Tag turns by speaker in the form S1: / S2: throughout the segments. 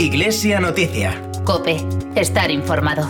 S1: Iglesia Noticia.
S2: COPE. Estar informado.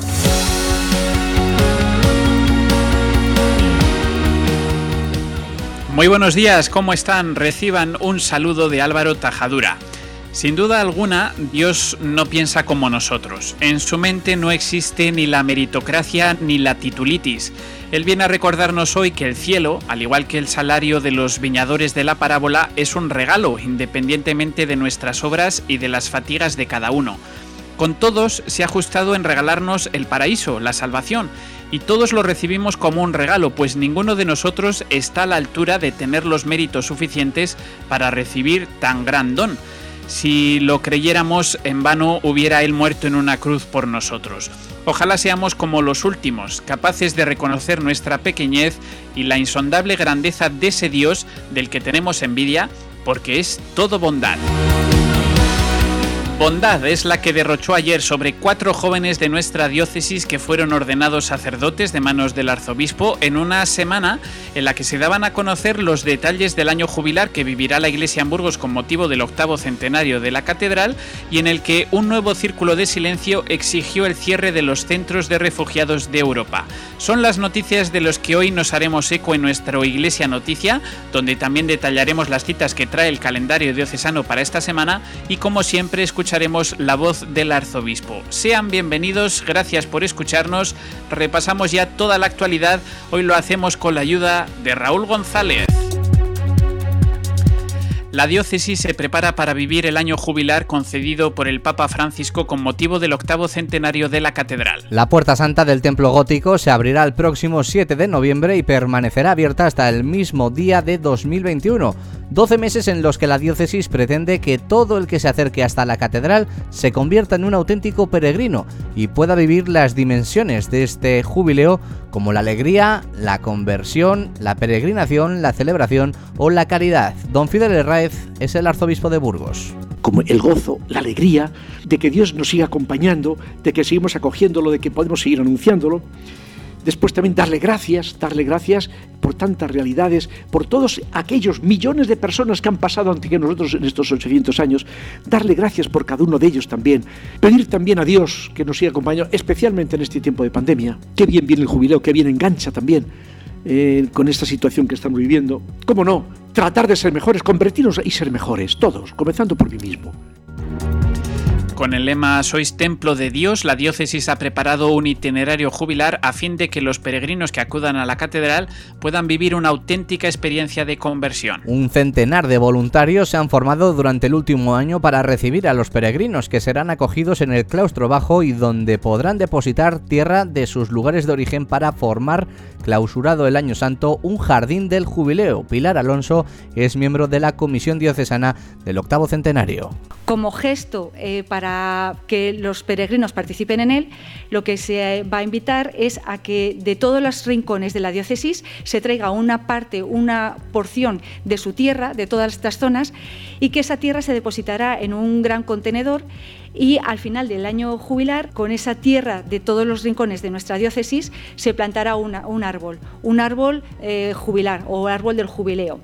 S3: Muy buenos días, ¿cómo están? Reciban un saludo de Álvaro Tajadura. Sin duda alguna, Dios no piensa como nosotros. En su mente no existe ni la meritocracia ni la titulitis. Él viene a recordarnos hoy que el cielo, al igual que el salario de los viñadores de la parábola, es un regalo, independientemente de nuestras obras y de las fatigas de cada uno. Con todos se ha ajustado en regalarnos el paraíso, la salvación, y todos lo recibimos como un regalo, pues ninguno de nosotros está a la altura de tener los méritos suficientes para recibir tan gran don. Si lo creyéramos, en vano hubiera Él muerto en una cruz por nosotros. Ojalá seamos como los últimos, capaces de reconocer nuestra pequeñez y la insondable grandeza de ese Dios del que tenemos envidia, porque es todo bondad. Bondad es la que derrochó ayer sobre 4 jóvenes de nuestra diócesis que fueron ordenados sacerdotes de manos del arzobispo en una semana en la que se daban a conocer los detalles del año jubilar que vivirá la Iglesia en Burgos con motivo del 8º centenario de la catedral y en el que un nuevo círculo de silencio exigió el cierre de los centros de refugiados de Europa. Son las noticias de los que hoy nos haremos eco en nuestra Iglesia Noticia, donde también detallaremos las citas que trae el calendario diocesano para esta semana y, como siempre, escucharemos la voz del arzobispo. Sean bienvenidos, gracias por escucharnos. Repasamos ya toda la actualidad. Hoy lo hacemos con la ayuda de Raúl González. La diócesis se prepara para vivir el año jubilar concedido por el Papa Francisco con motivo del 8º centenario de la catedral.
S4: La puerta santa del templo gótico se abrirá el próximo 7 de noviembre y permanecerá abierta hasta el mismo día de 2021. 12 meses en los que la diócesis pretende que todo el que se acerque hasta la catedral se convierta en un auténtico peregrino y pueda vivir las dimensiones de este jubileo como la alegría, la conversión, la peregrinación, la celebración o la caridad. Don Fidel Herráez es el arzobispo de Burgos.
S5: Como el gozo, la alegría de que Dios nos siga acompañando, de que seguimos acogiéndolo, de que podemos seguir anunciándolo. Después también darle gracias por tantas realidades, por todos aquellos millones de personas que han pasado ante que nosotros en estos 800 años, darle gracias por cada uno de ellos también, pedir también a Dios que nos siga acompañando, especialmente en este tiempo de pandemia. Qué bien viene el jubileo, qué bien engancha también con esta situación que estamos viviendo. ¿Cómo no? Tratar de ser mejores, convertirnos y ser mejores, todos, comenzando por mí mismo.
S3: Con el lema Sois templo de Dios, la diócesis ha preparado un itinerario jubilar a fin de que los peregrinos que acudan a la catedral puedan vivir una auténtica experiencia de conversión.
S4: Un centenar de voluntarios se han formado durante el último año para recibir a los peregrinos que serán acogidos en el claustro bajo y donde podrán depositar tierra de sus lugares de origen para formar, clausurado el Año Santo, un jardín del jubileo. Pilar Alonso es miembro de la Comisión Diocesana del 8º centenario.
S6: Como gesto para que los peregrinos participen en él, lo que se va a invitar es a que de todos los rincones de la diócesis se traiga una porción de su tierra, de todas estas zonas, y que esa tierra se depositará en un gran contenedor y al final del año jubilar, con esa tierra de todos los rincones de nuestra diócesis, se plantará un árbol jubilar o árbol del jubileo.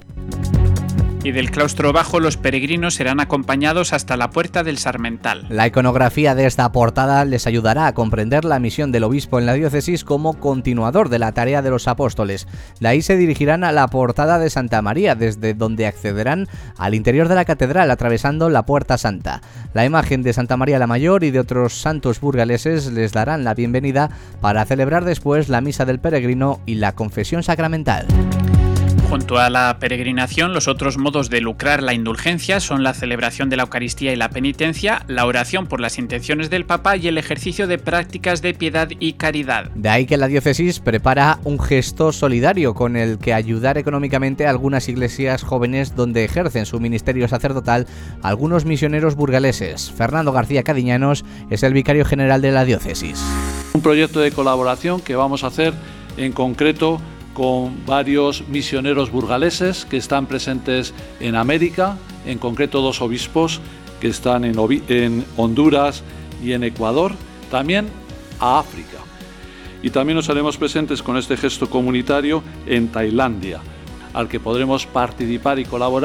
S3: Y del claustro bajo los peregrinos serán acompañados hasta la puerta del Sarmental.
S4: La iconografía de esta portada les ayudará a comprender la misión del obispo en la diócesis como continuador de la tarea de los apóstoles. De ahí se dirigirán a la portada de Santa María, desde donde accederán al interior de la catedral atravesando la Puerta Santa. La imagen de Santa María la Mayor y de otros santos burgaleses les darán la bienvenida para celebrar después la misa del peregrino y la confesión sacramental.
S3: Junto a la peregrinación, los otros modos de lucrar la indulgencia son la celebración de la Eucaristía y la penitencia, la oración por las intenciones del Papa y el ejercicio de prácticas de piedad y caridad.
S4: De ahí que la diócesis prepara un gesto solidario con el que ayudar económicamente a algunas iglesias jóvenes donde ejercen su ministerio sacerdotal algunos misioneros burgaleses. Fernando García Cadiñanos es el vicario general de la diócesis.
S7: Un proyecto de colaboración que vamos a hacer en concreto con varios misioneros burgaleses que están presentes en América, en concreto 2 obispos que están en Honduras y en Ecuador, también a África. Y también nos haremos presentes con este gesto comunitario en Tailandia, al que podremos participar y colaborar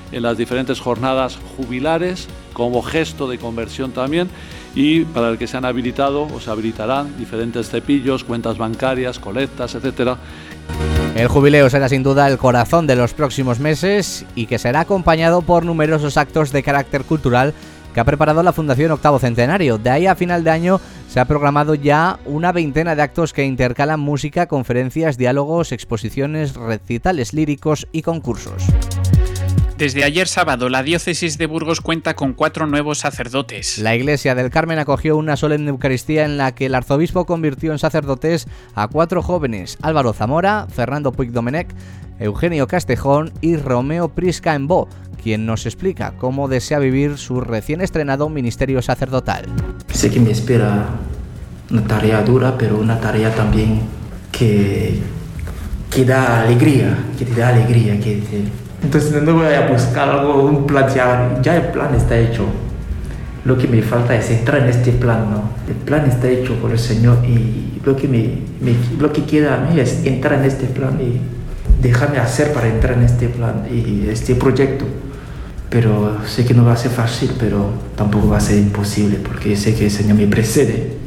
S7: en las diferentes jornadas jubilares como gesto de conversión también, y para el que se han habilitado o se habilitarán diferentes cepillos, cuentas bancarias, colectas, etcétera.
S4: El jubileo será sin duda el corazón de los próximos meses y que será acompañado por numerosos actos de carácter cultural que ha preparado la Fundación Octavo Centenario. De ahí a final de año se ha programado ya una veintena de actos que intercalan música, conferencias, diálogos, exposiciones, recitales líricos y concursos.
S3: Desde ayer sábado, la diócesis de Burgos cuenta con 4 nuevos sacerdotes.
S4: La Iglesia del Carmen acogió una solemne Eucaristía en la que el arzobispo convirtió en sacerdotes a 4 jóvenes: Álvaro Zamora, Fernando Puigdomenech, Eugenio Castejón y Romeo Prisca-Embó, quien nos explica cómo desea vivir su recién estrenado ministerio sacerdotal.
S1: Sé que me espera una tarea dura, pero una tarea también que da alegría, Entonces no voy a buscar algo, un plan, ya el plan está hecho. Lo que me falta es entrar en este plan, ¿no? El plan está hecho por el Señor y lo que queda a mí es entrar en este plan y dejarme hacer para entrar en este plan y este proyecto. Pero sé que no va a ser fácil, pero tampoco va a ser imposible porque sé que el Señor me precede.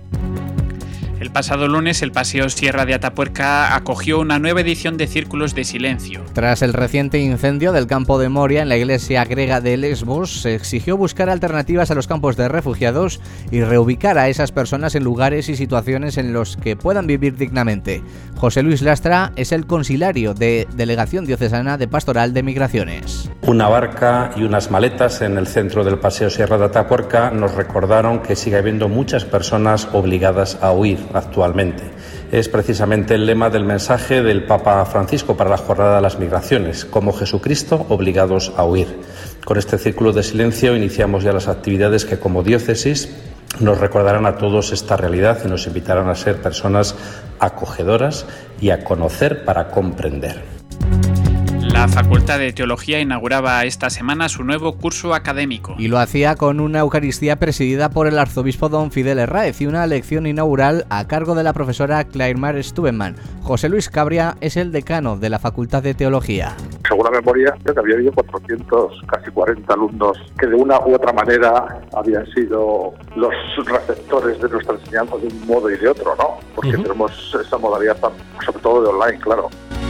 S3: El pasado lunes, el Paseo Sierra de Atapuerca acogió una nueva edición de Círculos de Silencio.
S4: Tras el reciente incendio del campo de Moria en la iglesia griega de Lesbos, se exigió buscar alternativas a los campos de refugiados y reubicar a esas personas en lugares y situaciones en los que puedan vivir dignamente. José Luis Lastra es el consilario de Delegación Diocesana de Pastoral de Migraciones.
S8: Una barca y unas maletas en el centro del Paseo Sierra de Atapuerca nos recordaron que sigue habiendo muchas personas obligadas a huir actualmente. Es precisamente el lema del mensaje del Papa Francisco para la Jornada de las Migraciones: como Jesucristo, obligados a huir. Con este círculo de silencio iniciamos ya las actividades que como diócesis nos recordarán a todos esta realidad y nos invitarán a ser personas acogedoras y a conocer para comprender.
S3: La Facultad de Teología inauguraba esta semana su nuevo curso académico.
S4: Y lo hacía con una Eucaristía presidida por el arzobispo don Fidel Herráez y una lección inaugural a cargo de la profesora Claire Stubenman. José Luis Cabria es el decano de la Facultad de Teología.
S9: Según la memoria, había habido 400, casi 40 alumnos que de una u otra manera habían sido los receptores de nuestra enseñanza de un modo y de otro, ¿no? Porque tenemos esa modalidad, sobre todo de online, claro.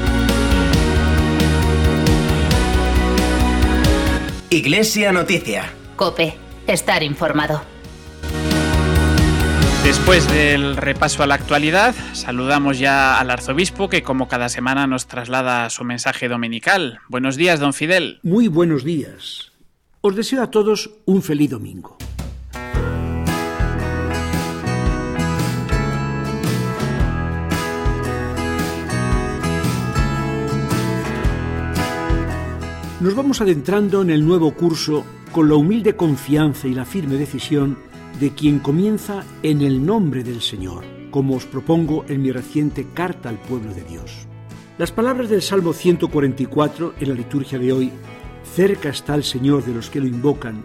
S10: Iglesia Noticia.
S2: COPE. Estar informado.
S3: Después del repaso a la actualidad, saludamos ya al arzobispo que como cada semana nos traslada su mensaje dominical. Buenos días, don Fidel.
S5: Muy buenos días. Os deseo a todos un feliz domingo. Nos vamos adentrando en el nuevo curso con la humilde confianza y la firme decisión de quien comienza en el nombre del Señor, como os propongo en mi reciente carta al pueblo de Dios. Las palabras del Salmo 144 en la liturgia de hoy: cerca está el Señor de los que lo invocan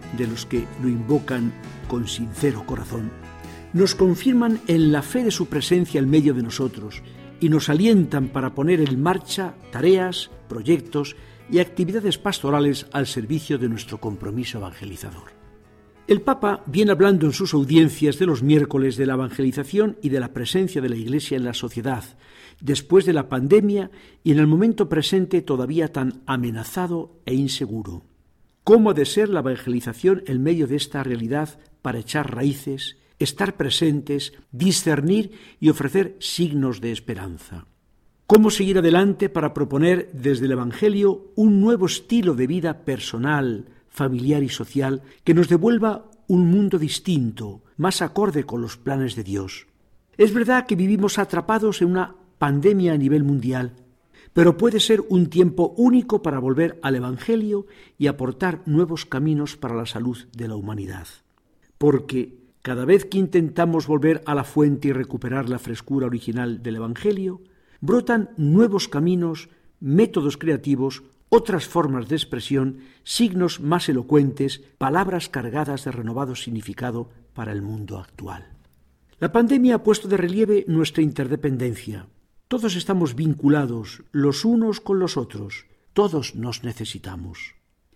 S5: con sincero corazón, nos confirman en la fe de su presencia en medio de nosotros y nos alientan para poner en marcha tareas, proyectos y actividades pastorales al servicio de nuestro compromiso evangelizador. El Papa viene hablando en sus audiencias de los miércoles de la evangelización y de la presencia de la Iglesia en la sociedad, después de la pandemia y en el momento presente todavía tan amenazado e inseguro. ¿Cómo ha de ser la evangelización en medio de esta realidad para echar raíces, estar presentes, discernir y ofrecer signos de esperanza? ¿Cómo seguir adelante para proponer desde el Evangelio un nuevo estilo de vida personal, familiar y social que nos devuelva un mundo distinto, más acorde con los planes de Dios? Es verdad que vivimos atrapados en una pandemia a nivel mundial, pero puede ser un tiempo único para volver al Evangelio y aportar nuevos caminos para la salud de la humanidad. Porque cada vez que intentamos volver a la fuente y recuperar la frescura original del Evangelio, brotan nuevos caminos, métodos creativos, otras formas de expresión, signos más elocuentes, palabras cargadas de renovado significado para el mundo actual. La pandemia ha puesto de relieve nuestra interdependencia. Todos estamos vinculados los unos con los otros, todos nos necesitamos.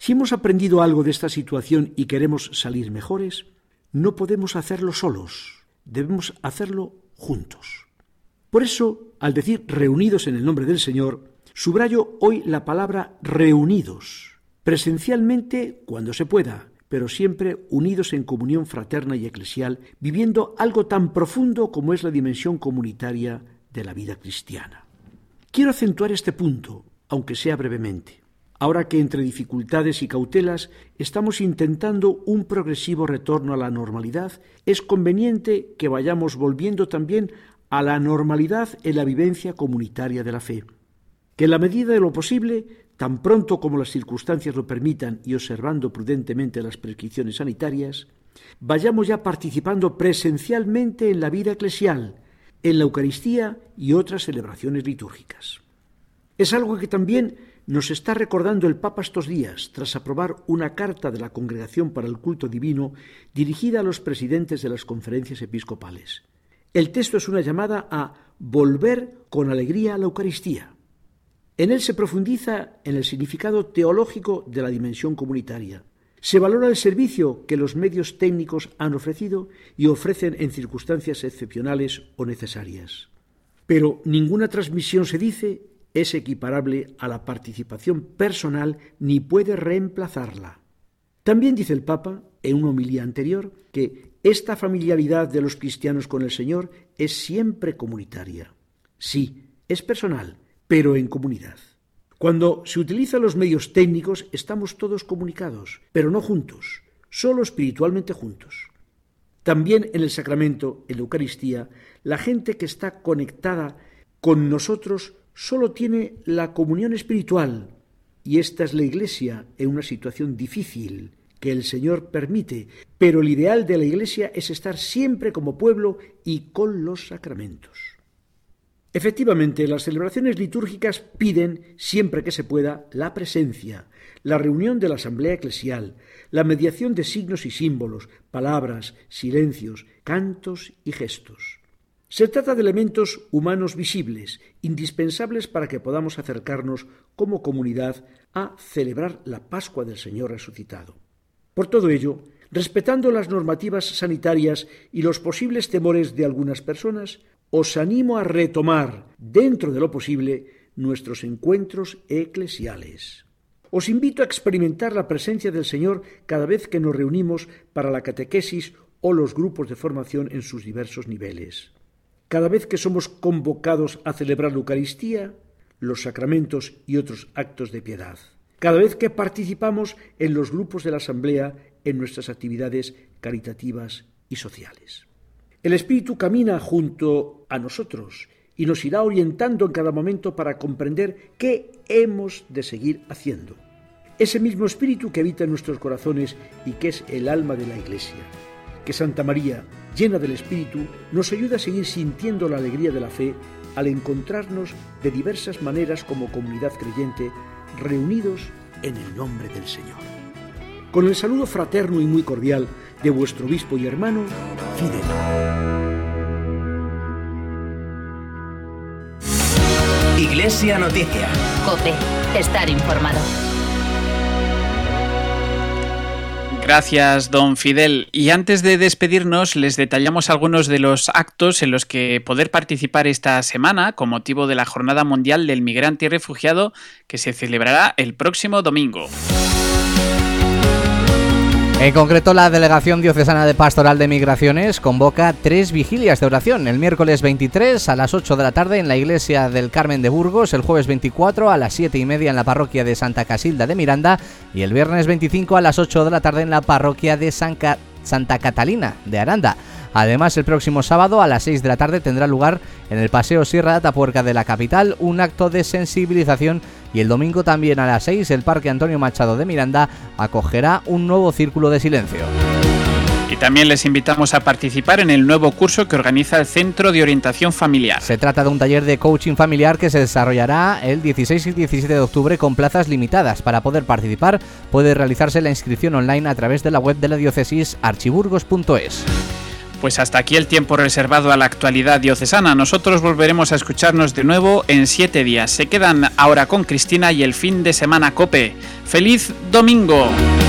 S5: Si hemos aprendido algo de esta situación y queremos salir mejores, no podemos hacerlo solos, debemos hacerlo juntos. Por eso, al decir reunidos en el nombre del Señor, subrayo hoy la palabra reunidos, presencialmente cuando se pueda, pero siempre unidos en comunión fraterna y eclesial, viviendo algo tan profundo como es la dimensión comunitaria de la vida cristiana. Quiero acentuar este punto, aunque sea brevemente. Ahora que entre dificultades y cautelas estamos intentando un progresivo retorno a la normalidad, es conveniente que vayamos volviendo también a la normalidad en la vivencia comunitaria de la fe. Que en la medida de lo posible, tan pronto como las circunstancias lo permitan y observando prudentemente las prescripciones sanitarias, vayamos ya participando presencialmente en la vida eclesial, en la Eucaristía y otras celebraciones litúrgicas. Es algo que también nos está recordando el Papa estos días, tras aprobar una carta de la Congregación para el Culto Divino dirigida a los presidentes de las conferencias episcopales. El texto es una llamada a volver con alegría a la Eucaristía. En él se profundiza en el significado teológico de la dimensión comunitaria. Se valora el servicio que los medios técnicos han ofrecido y ofrecen en circunstancias excepcionales o necesarias. Pero ninguna transmisión, se dice, es equiparable a la participación personal ni puede reemplazarla. También dice el Papa, en una homilía anterior, que esta familiaridad de los cristianos con el Señor es siempre comunitaria. Sí, es personal, pero en comunidad. Cuando se utilizan los medios técnicos, estamos todos comunicados, pero no juntos, solo espiritualmente juntos. También en el sacramento, en la Eucaristía, la gente que está conectada con nosotros solo tiene la comunión espiritual, y esta es la Iglesia en una situación difícil que el Señor permite, pero el ideal de la Iglesia es estar siempre como pueblo y con los sacramentos. Efectivamente, las celebraciones litúrgicas piden, siempre que se pueda, la presencia, la reunión de la asamblea eclesial, la mediación de signos y símbolos, palabras, silencios, cantos y gestos. Se trata de elementos humanos visibles, indispensables para que podamos acercarnos como comunidad a celebrar la Pascua del Señor resucitado. Por todo ello, respetando las normativas sanitarias y los posibles temores de algunas personas, os animo a retomar, dentro de lo posible, nuestros encuentros eclesiales. Os invito a experimentar la presencia del Señor cada vez que nos reunimos para la catequesis o los grupos de formación en sus diversos niveles. Cada vez que somos convocados a celebrar la Eucaristía, los sacramentos y otros actos de piedad. Cada vez que participamos en los grupos de la Asamblea en nuestras actividades caritativas y sociales. El Espíritu camina junto a nosotros y nos irá orientando en cada momento para comprender qué hemos de seguir haciendo. Ese mismo Espíritu que habita en nuestros corazones y que es el alma de la Iglesia. Que Santa María, llena del Espíritu, nos ayude a seguir sintiendo la alegría de la fe al encontrarnos de diversas maneras como comunidad creyente, reunidos en el nombre del Señor. Con el saludo fraterno y muy cordial de vuestro obispo y hermano, Fidel.
S10: Iglesia Noticia.
S2: COPE. Estar informado.
S3: Gracias, don Fidel. Y antes de despedirnos, les detallamos algunos de los actos en los que poder participar esta semana con motivo de la Jornada Mundial del Migrante y Refugiado, que se celebrará el próximo domingo.
S4: En concreto, la Delegación Diocesana de Pastoral de Migraciones convoca 3 vigilias de oración, el miércoles 23 a las 8 de la tarde en la Iglesia del Carmen de Burgos, el jueves 24 a las 7:30 en la parroquia de Santa Casilda de Miranda y el viernes 25 a las 8 de la tarde en la parroquia de Santa Catalina de Aranda. Además, el próximo sábado a las 6 de la tarde tendrá lugar en el Paseo Sierra de Atapuerca de la capital un acto de sensibilización y el domingo también a las 6 el Parque Antonio Machado de Miranda acogerá un nuevo círculo de silencio.
S3: Y también les invitamos a participar en el nuevo curso que organiza el Centro de Orientación Familiar.
S4: Se trata de un taller de coaching familiar que se desarrollará el 16 y 17 de octubre con plazas limitadas. Para poder participar puede realizarse la inscripción online a través de la web de la diócesis archiburgos.es.
S3: Pues hasta aquí el tiempo reservado a la actualidad diocesana. Nosotros volveremos a escucharnos de nuevo en 7 días. Se quedan ahora con Cristina y el fin de semana COPE. ¡Feliz domingo!